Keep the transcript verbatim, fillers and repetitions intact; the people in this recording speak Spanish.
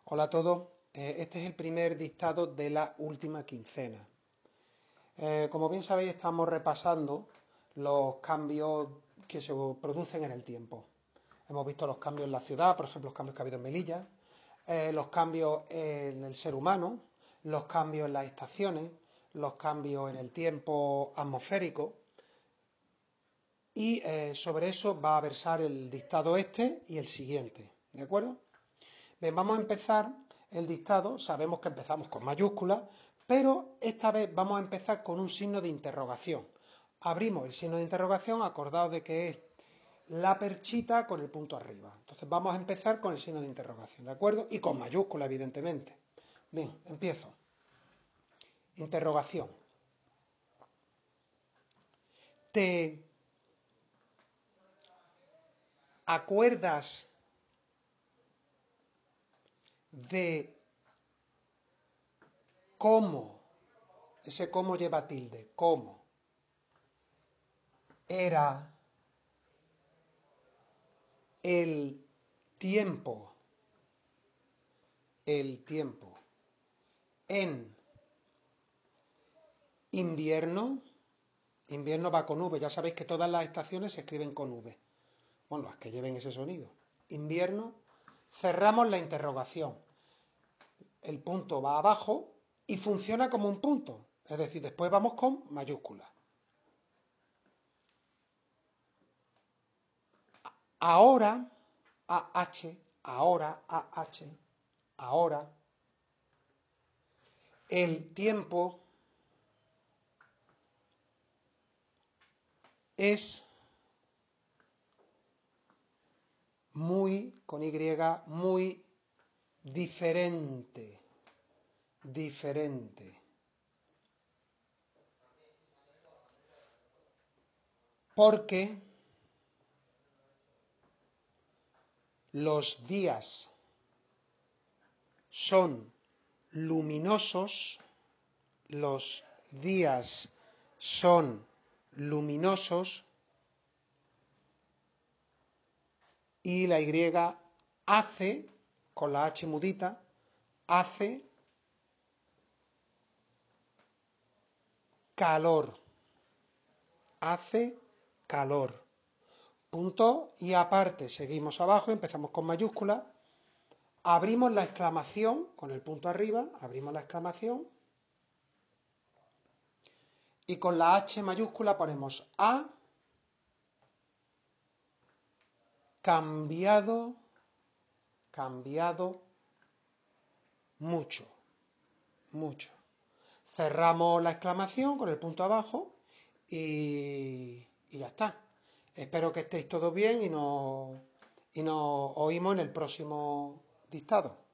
Hola a todos, eh, este es el primer dictado de la última quincena. Eh, como bien sabéis, estamos repasando los cambios que se producen en el tiempo. Hemos visto los cambios en la ciudad, por ejemplo, los cambios que ha habido en Melilla, eh, los cambios en el ser humano, los cambios en las estaciones, los cambios en el tiempo atmosférico. Y eh, sobre eso va a versar el dictado este y el siguiente, ¿de acuerdo? Bien, vamos a empezar el dictado, sabemos que empezamos con mayúsculas, pero esta vez vamos a empezar con un signo de interrogación. Abrimos el signo de interrogación, acordaos de que es la perchita con el punto arriba. Entonces vamos a empezar con el signo de interrogación, ¿de acuerdo? Y con mayúscula, evidentemente. Bien, empiezo. Interrogación. ¿Te acuerdas de cómo, ese cómo lleva tilde, cómo era el tiempo, el tiempo en invierno? Invierno va con V, ya sabéis que todas las estaciones se escriben con V. Bueno, las que lleven ese sonido. Invierno, cerramos la interrogación. El punto va abajo y funciona como un punto. Es decir, después vamos con mayúsculas. Ahora, A H, ahora, A H, ahora, el tiempo es muy, con Y, muy diferente, diferente. Porque los días son luminosos, los días son luminosos y la Y hace, con la H mudita, hace calor, hace calor. Punto y aparte, seguimos abajo, empezamos con mayúscula, abrimos la exclamación, con el punto arriba, abrimos la exclamación, y con la H mayúscula ponemos ha cambiado, cambiado mucho, mucho. Cerramos la exclamación con el punto abajo y, y ya está. Espero que estéis todos bien y nos, y nos oímos en el próximo dictado.